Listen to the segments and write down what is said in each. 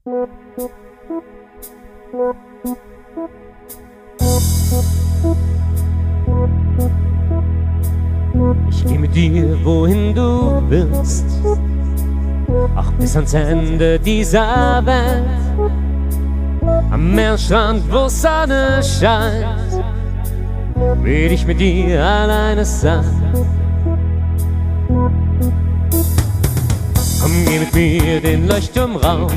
Ich geh mit dir, wohin du willst, auch bis ans Ende dieser Welt. Am Meeresstrand, wo Sonne scheint, will ich mit dir alleine sein. Komm, geh mit mir den Leuchtturm rauf,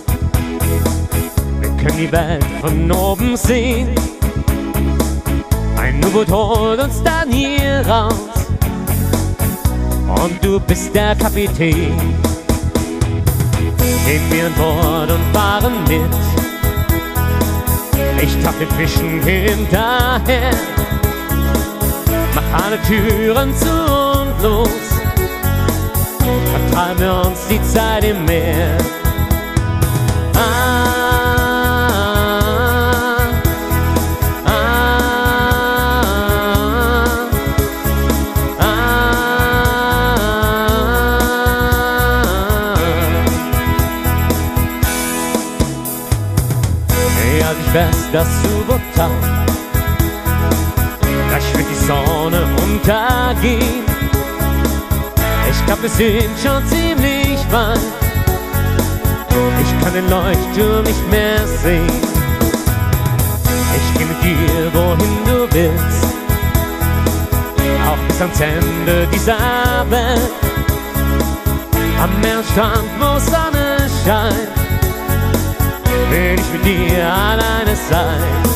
wir können die Welt von oben sehen. Ein U-Boot holt uns dann hier raus und du bist der Kapitän. Gehen wir an Bord und fahren mit, ich trag den Fischen hinterher. Mach alle Türen zu und los, vertreiben wir uns die Zeit im Meer. Als ich fest das U-Boot taucht, gleich wird die Sonne untergehen. Ich glaub, wir sind schon ziemlich weit, ich kann den Leuchtturm nicht mehr sehen. Ich geh mit dir, wohin du willst, auch bis ans Ende dieser Welt. Am Meeresstrand, wo Sonne scheint, will ich mit dir alleine sein.